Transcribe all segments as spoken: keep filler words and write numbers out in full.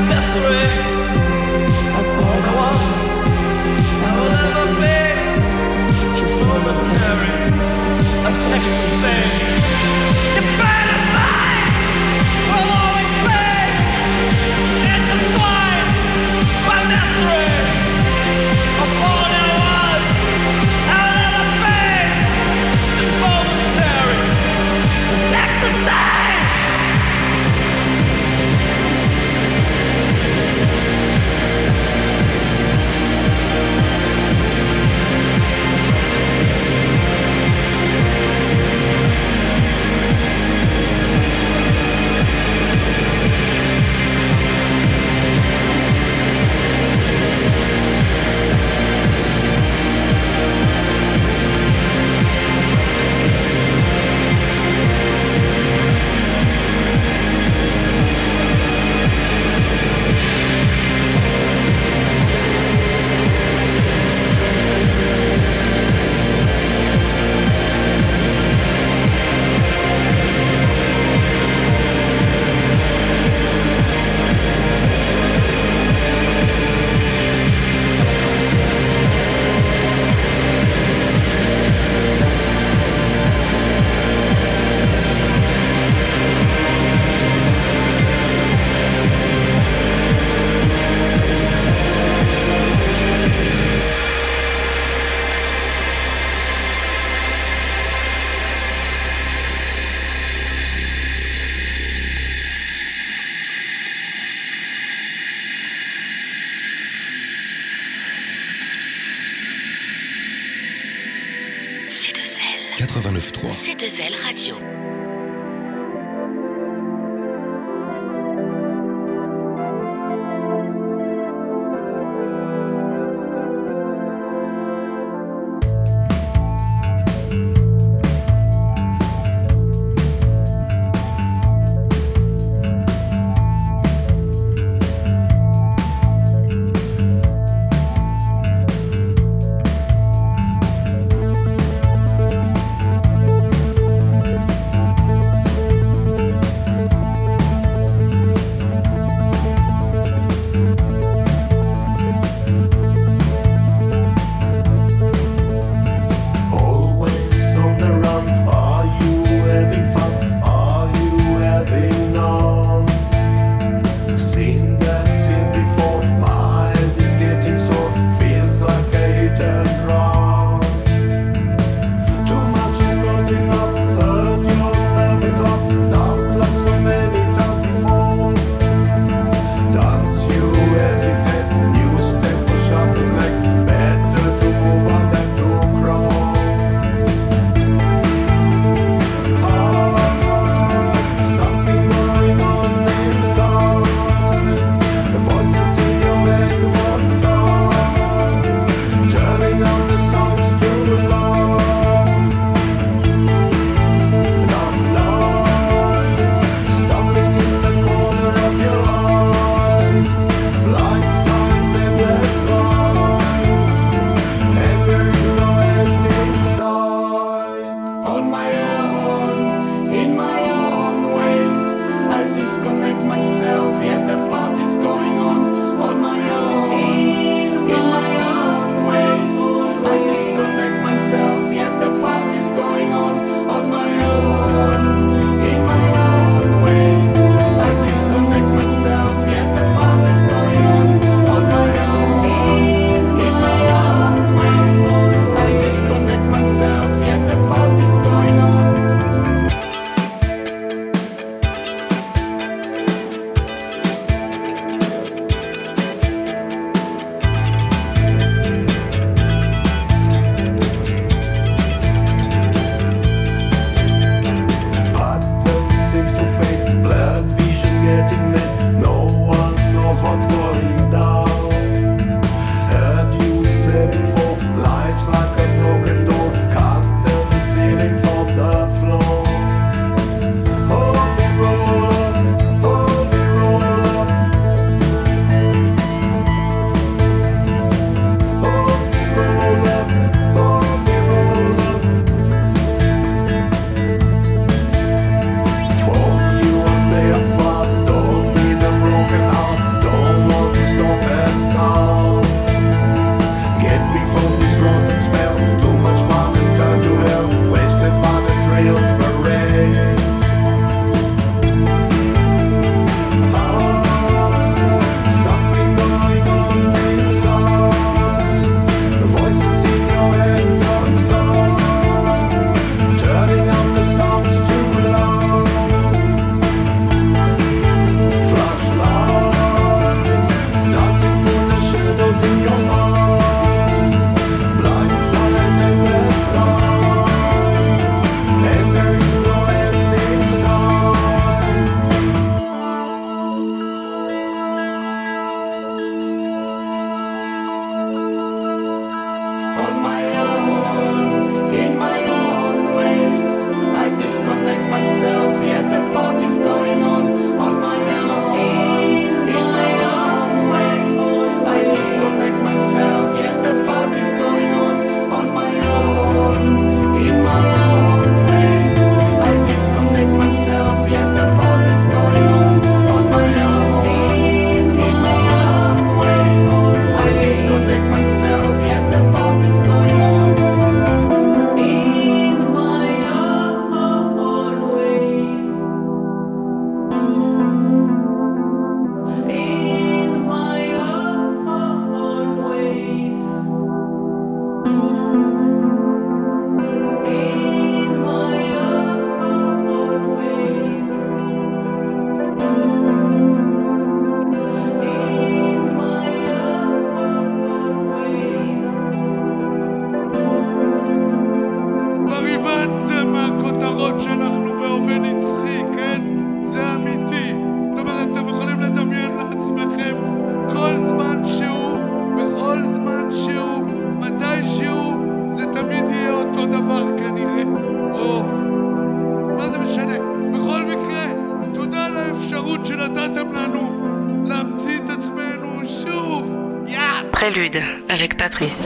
quatre-vingt-neuf trois. C deux L Radio. Thank Prélude avec Patrice.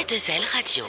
deux L Radio.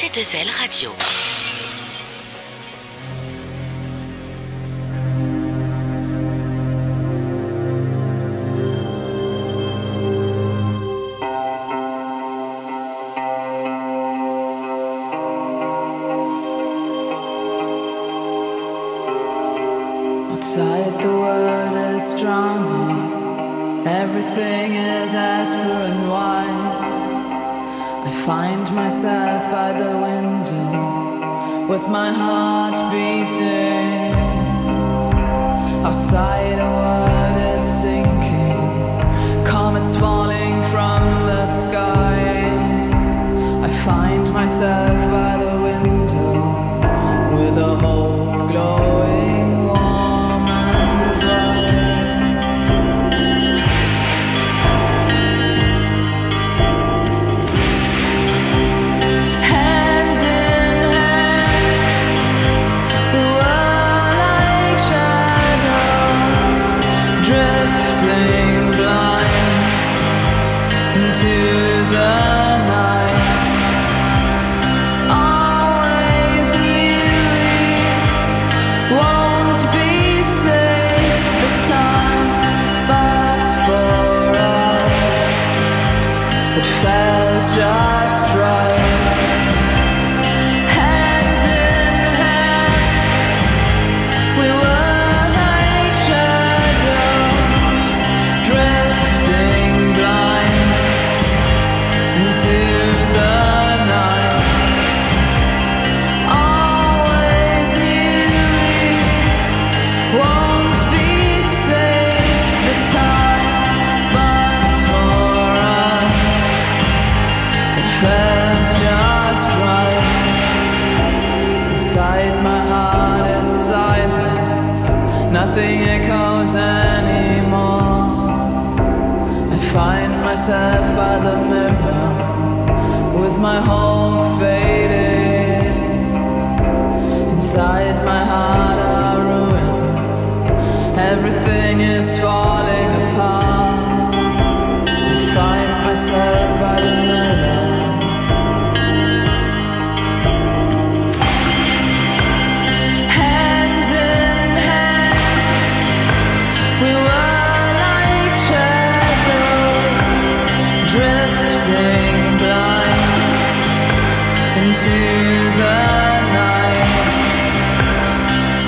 deux L Radio. Outside the world is drowning, everything is asper and white. I find myself by the window with my heart beating. Outside the world is sinking, comets falling from the sky. I find myself by the window with a hope glowing warm and dry. Hand in hand, we were like shadows, drifting blind into the night. Always knew we won't be safe this time, but for us it felt just right. Hand in hand, we were like shadows, drifting blind into the night. Always knew we won't be safe this time, but for us it felt just right. Inside my heart is silence, nothing echoes anymore. I find myself by the mirror with my hope fading. Inside my heart are ruins, everything is falling apart. I find myself by the mirror. Hand in hand, we were like shadows, drifting blind into the night.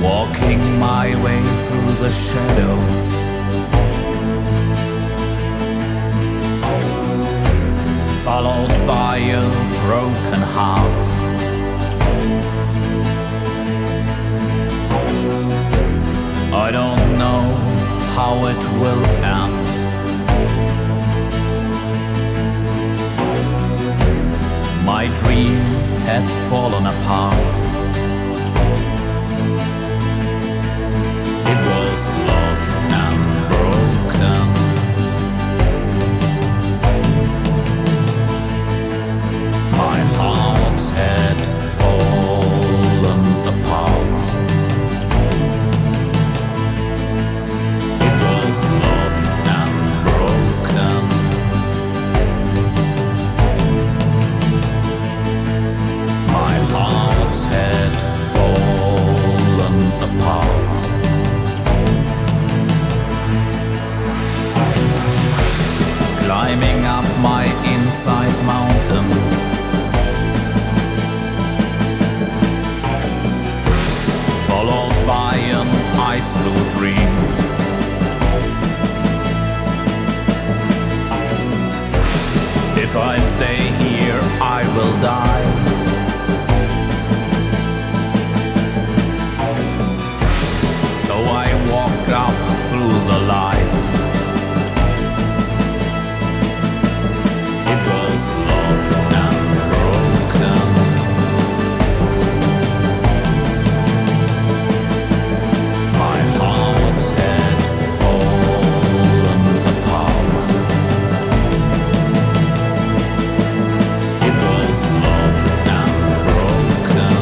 Walking my way through the shadows, followed by a broken heart. I don't know how it will end. My dream had fallen apart. It was lost and broken. My heart had fallen apart. It was lost and broken. My heart had fallen apart. Climbing up my inside mountain, followed by an ice blue dream. If I stay here, I will die. So I walk up through the light. It was lost and broken. My heart had fallen apart. It was lost and broken.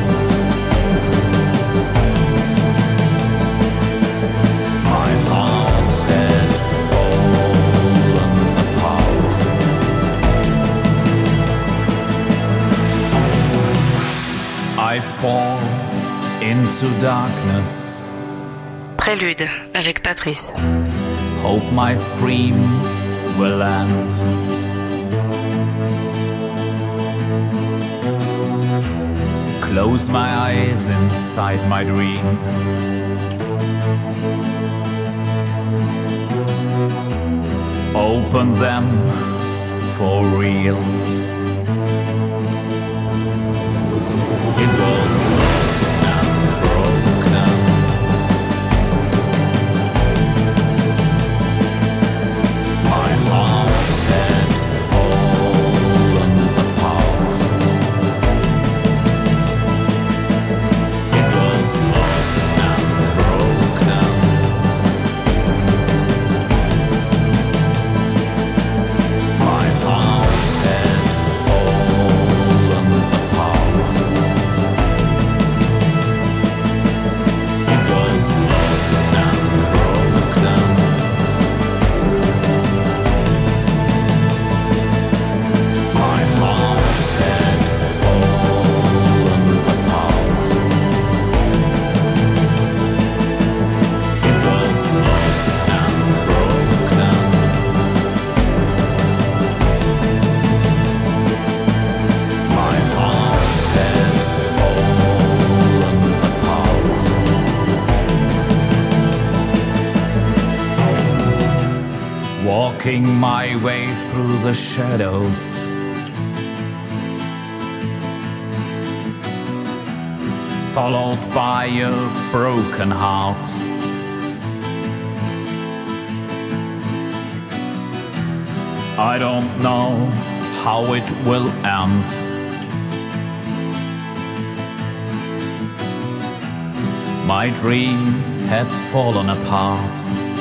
My heart had fallen apart. I fall into darkness. Prélude avec Patrice. Hope my scream will end. Close my eyes inside my dream. Open them for real. It was lost and broken. My heart had fallen apart. It was lost and broken. My heart had fallen apart. It was lost and broken. My heart had fallen apart. It was lost and broken. My heart had fallen apart. Walking my way through the shadows, followed by a broken heart. I don't know how it will end. My dream had fallen apart.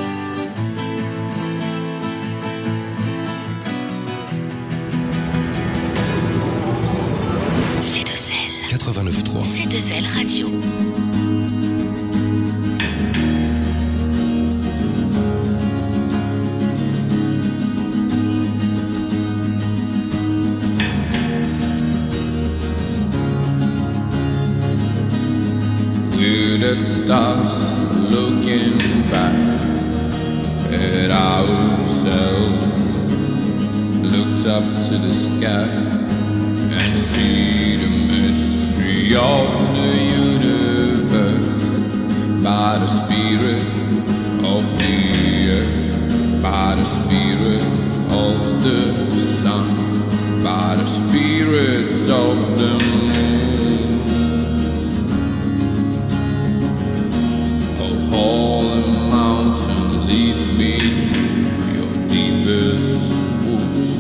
C deux L. quatre-vingt-neuf trois. C deux L Radio. We're the stars looking back at ourselves. Looked up to the sky and see the mystery of the universe. by the spirit of the earth, by the spirit of the sun, by the spirits of the moon. Oh, holy mountain, lead me through your deepest woods.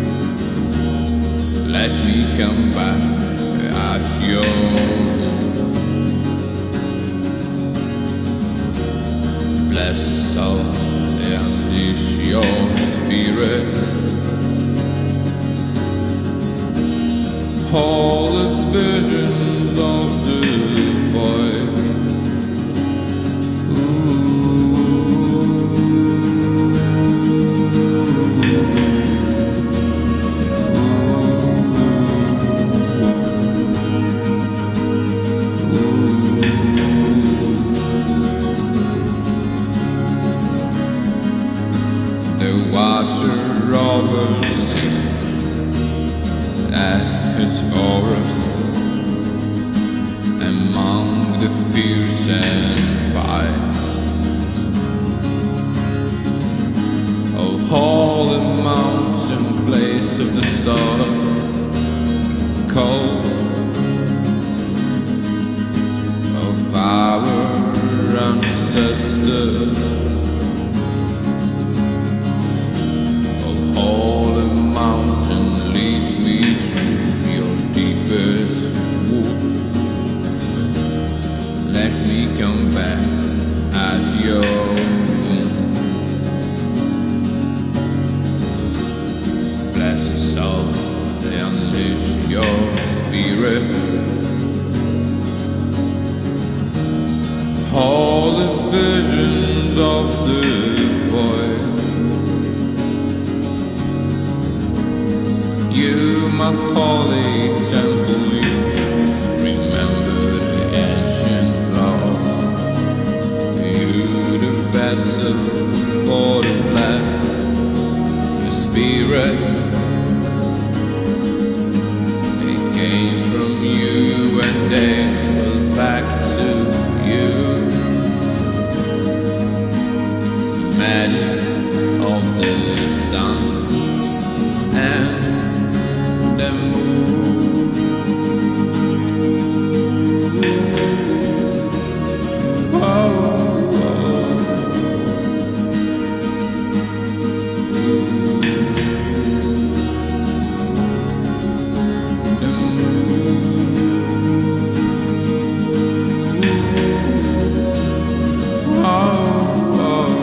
Let me come back at your bless the soul and unleash your spirits. All the visions of the void. Watcher of a sea at his forest, among the fierce empires. Oh, holy mountain, place of the soul, cold of our ancestors. Holy mountain, lead me through your deepest woods. Let me come back at your womb. Bless the soul, unleash your spirits. All the visions of the void. You, my holy temple, you remember the ancient laws. You, the vessel for the blessed, the spirits. They came from you and they will back to you. The magic of the sun and the moon. Oh, oh. The moon. Oh, oh.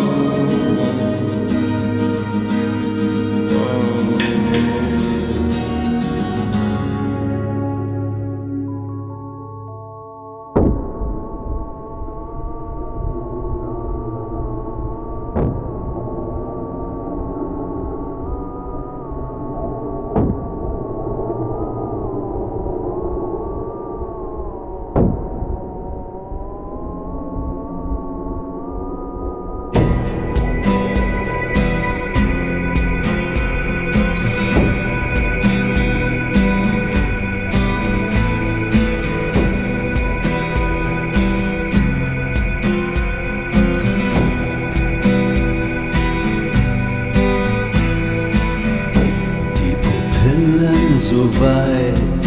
So weit.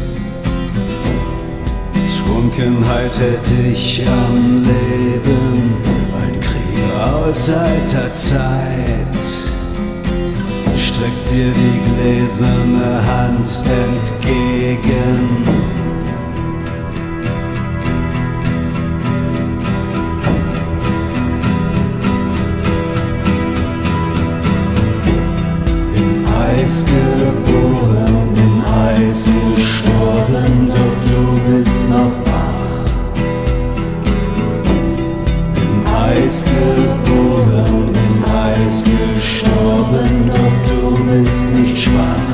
Trunkenheit hält dich am Leben, ein Krieger aus alter Zeit. Streckt dir die gläserne Hand entgegen. Im Eis geboren, im Eis gestorben, doch du bist noch wach. Im Eis geboren, im Eis gestorben, doch du bist nicht schwach.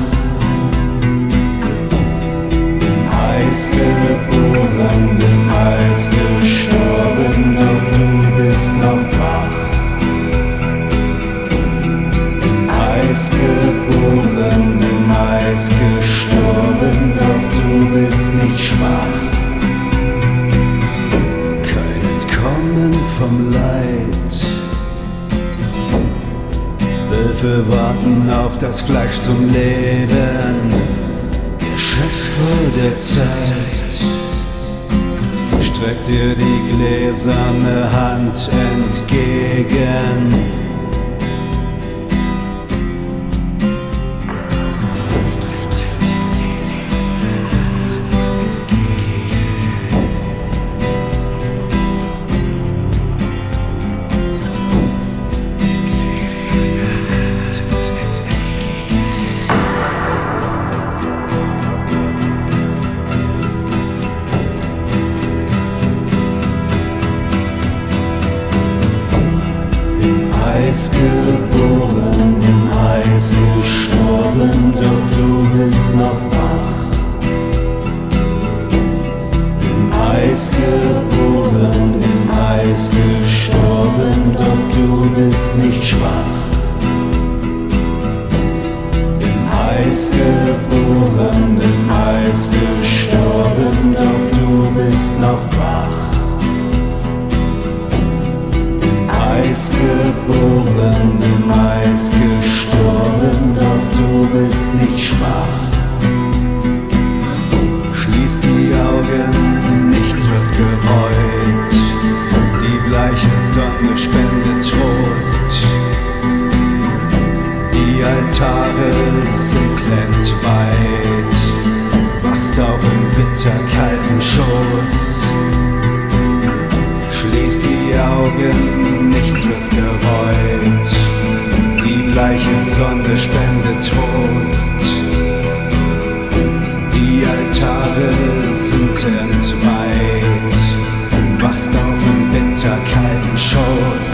Im Eis geboren, im Eis gestorben, doch du bist noch wach. Im Eis geboren, im Eis gestorben, doch du bist nicht schwach. Kein Entkommen vom Leid. Wölfe warten auf das Fleisch zum Leben, der Schöpfer der Zeit streckt dir die gläserne Hand entgegen. Eis geboren, im Eis gestorben, doch du bist noch wach. Im Eis geboren, im Eis gestorben, doch du bist nicht schwach. Im Eis geboren, im Eis gestorben, doch du bist noch wach. Eis geboren, im Eis gestorben, doch du bist nicht schwach. Schließ die Augen, nichts wird gewollt, die bleiche Sonne spendet Trost. Die Altare sind landweit, wachst auf im bitterkalten Schoß. Schließ die Augen, nichts wird gewollt, die bleiche Sonne spendet Trost. Die Altare sind entweiht, wachst auf im bitterkalten Schoß.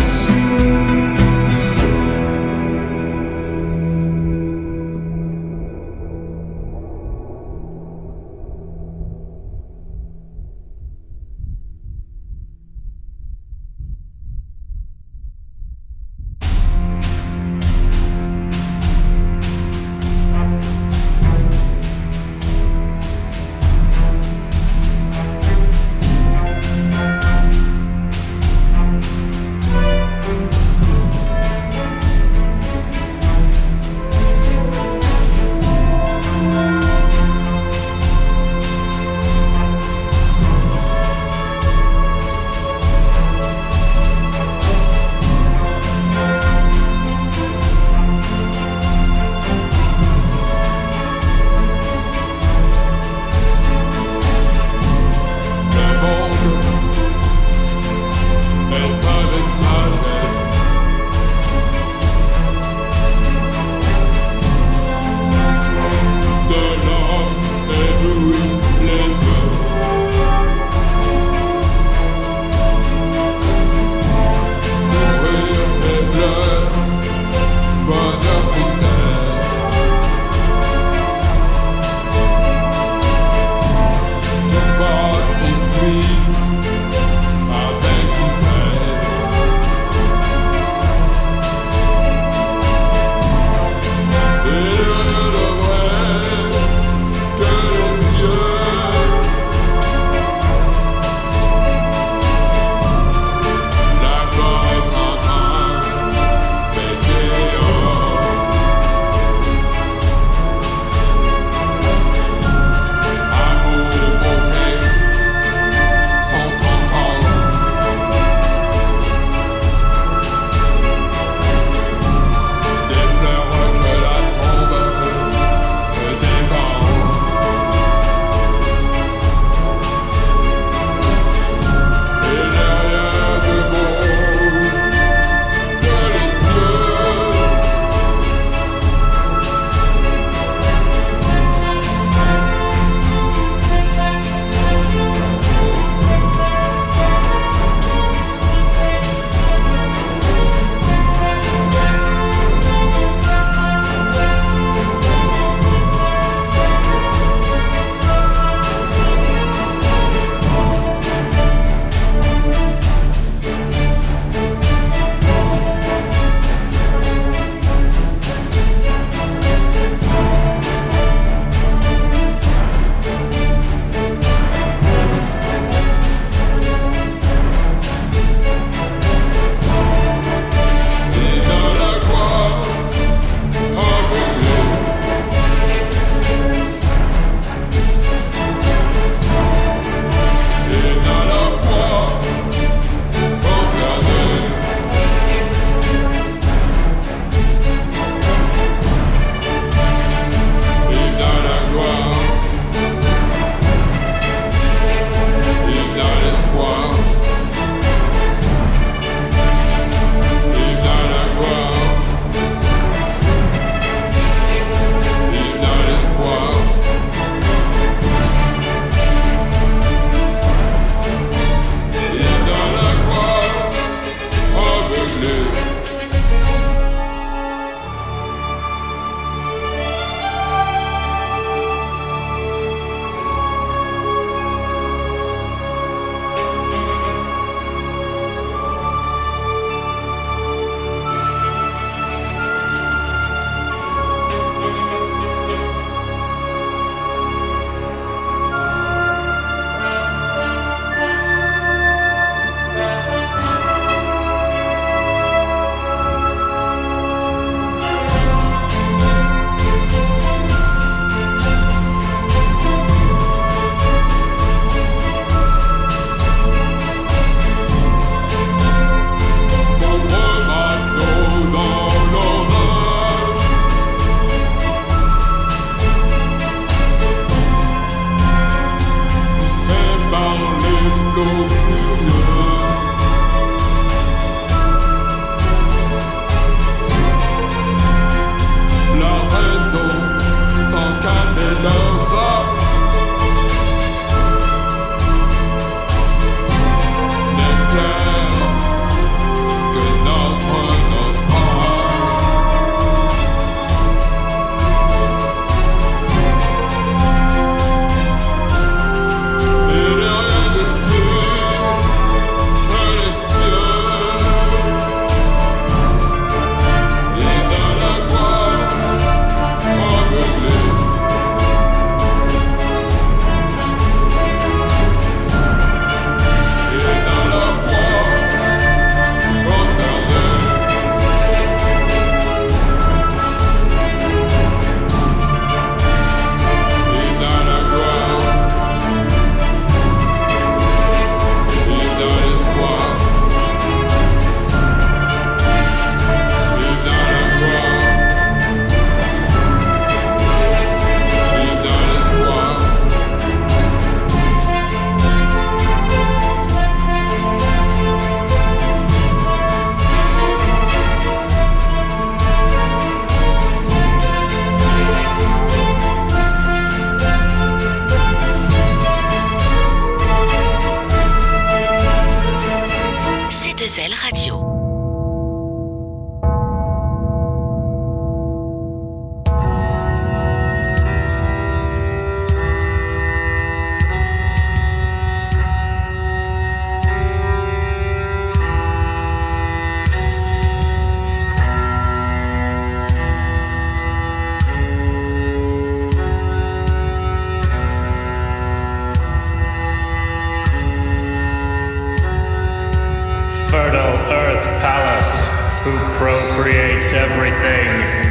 fertile earth Pallas, who procreates everything.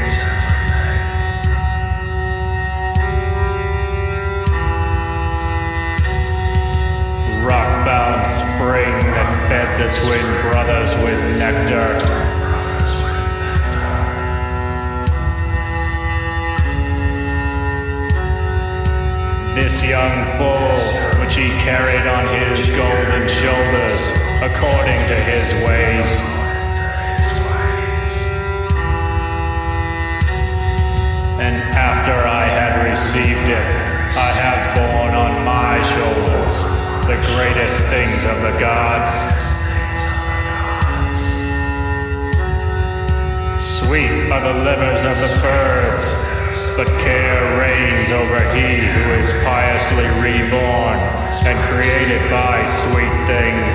Rock-bound spring that fed the twin brothers with nectar. This young bull, which he carried on his golden shoulders, according to his ways. And after I had received it, I have borne on my shoulders the greatest things of the gods. Sweet are the livers of the birds, but care reigns over he who is piously reborn and created by sweet things.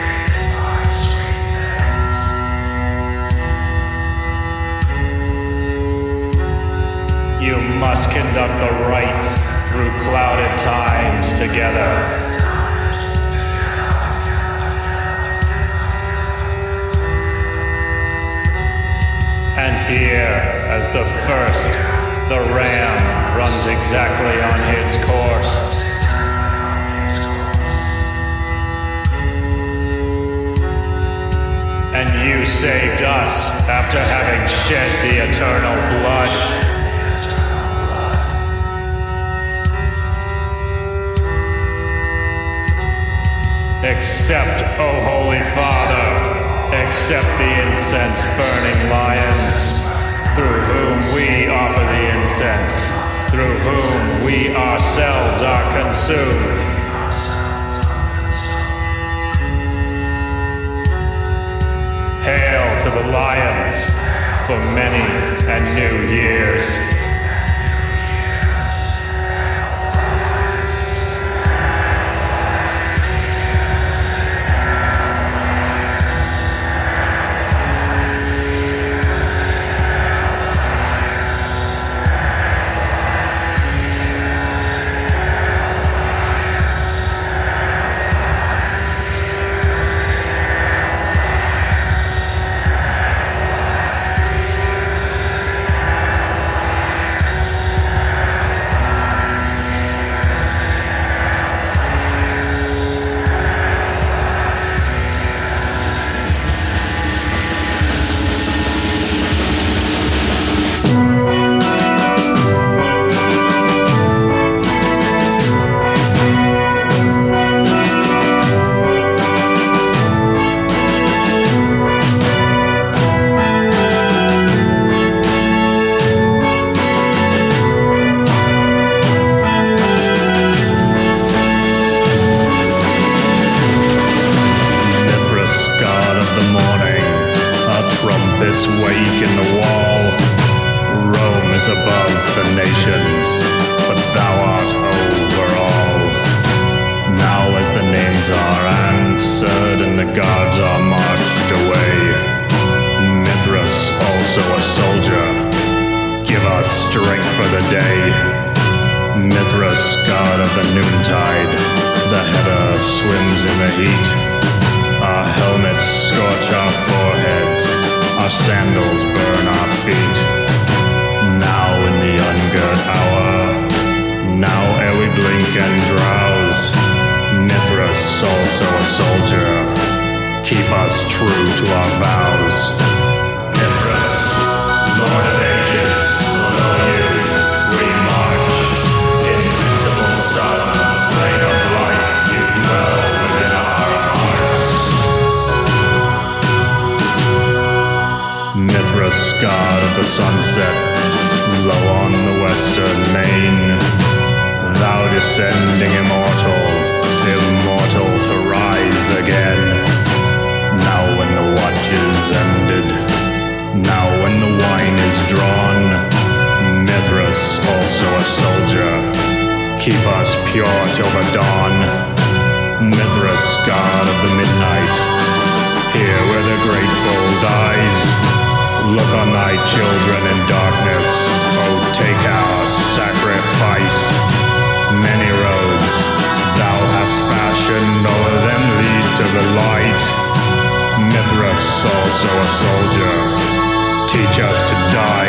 You must conduct the right through clouded times together. And here, as the first, the ram runs exactly on his course. And you saved us after having shed the eternal blood. Accept, O Holy Father, accept the incense-burning lions, through whom we offer the incense, through whom we ourselves are consumed. Hail to the lions for many and new years. Mithras, also a soldier. Teach us to die